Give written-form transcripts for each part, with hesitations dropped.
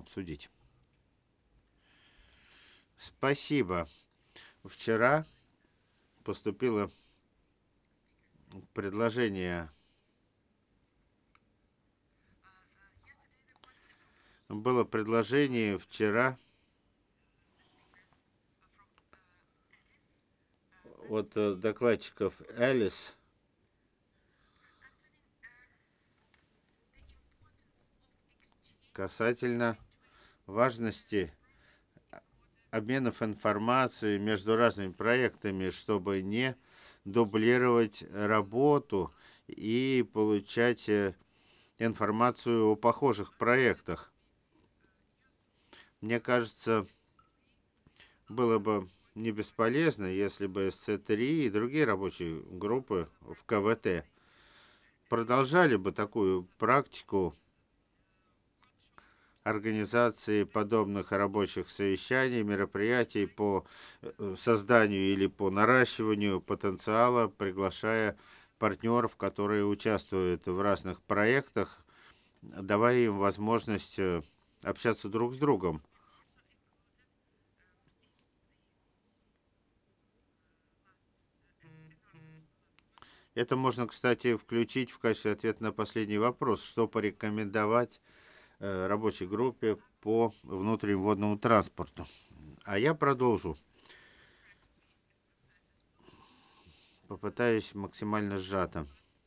обсудить. Спасибо. Вчера поступило предложение, было предложение вчера от докладчиков Элис касательно важности обменов информацией между разными проектами, чтобы не дублировать работу и получать информацию о похожих проектах. Мне кажется, было бы не бесполезно, если бы СЦ3 и другие рабочие группы в КВТ продолжали бы такую практику организации подобных рабочих совещаний, мероприятий по созданию или по наращиванию потенциала, приглашая партнеров, которые участвуют в разных проектах, давая им возможность общаться друг с другом. Это можно, кстати, включить в качестве ответа на последний вопрос, что порекомендовать рабочей группе по внутреннему водному транспорту. А я продолжу. Попытаюсь максимально сжато.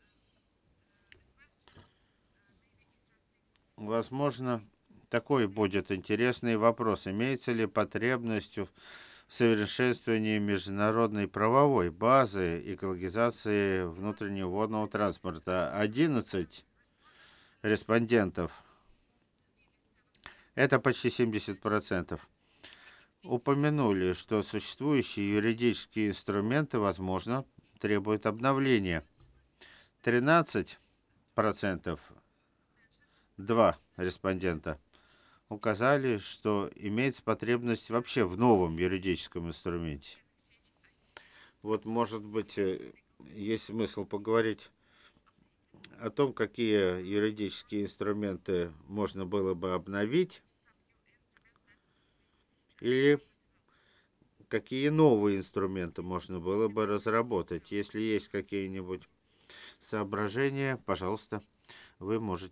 Возможно, такой будет интересный вопрос. Имеется ли потребность в совершенствовании международной правовой базы экологизации внутреннего водного транспорта? 11 респондентов. Это почти 70%. Упомянули, что существующие юридические инструменты, возможно, требуют обновления. 13%, 2 респондента, указали, что имеется потребность вообще в новом юридическом инструменте. Вот, может быть, есть смысл поговорить о том, какие юридические инструменты можно было бы обновить, или какие новые инструменты можно было бы разработать. Если есть какие-нибудь соображения, пожалуйста, вы можете